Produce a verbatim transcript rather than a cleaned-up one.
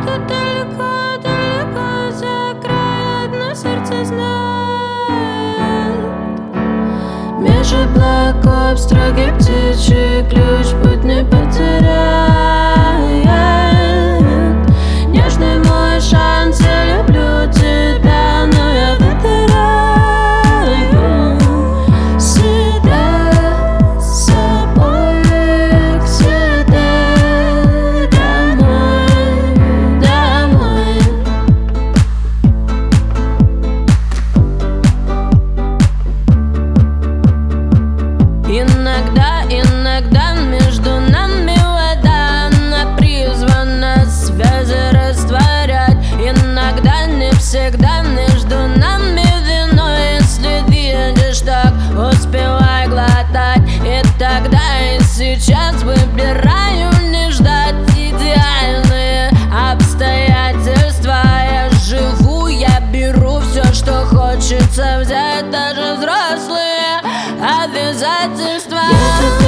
где-то далеко, далеко за край одно сердце знает. Меж облаков строгий птичий ключ путь не потеряет. Нежный мой шанс, я люблю тебя, но я выбираю себя с собой к себе домой, домой. Иногда, иногда между нами вода, она призвана связи растворять. Иногда, не всегда между нами вино. Если видишь так, успевай глотать. И тогда, и сейчас выбираю не ждать идеальные обстоятельства. Я живу, я беру все, что хочется взять, даже взрослые обязательства.